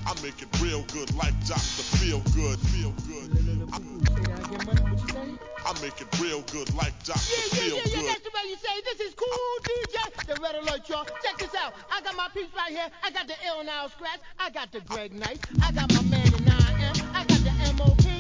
I make it real good like Dr. Feel Good. Feel good. I make it real good like Dr. Feel Good. Yeah, that's the way you say. This is cool DJ. The Red Alert, y'all. Check this out. I got my piece right here. I got the L now scratch. I got the Greg Knight. I got my man the 9M. I got the MOP.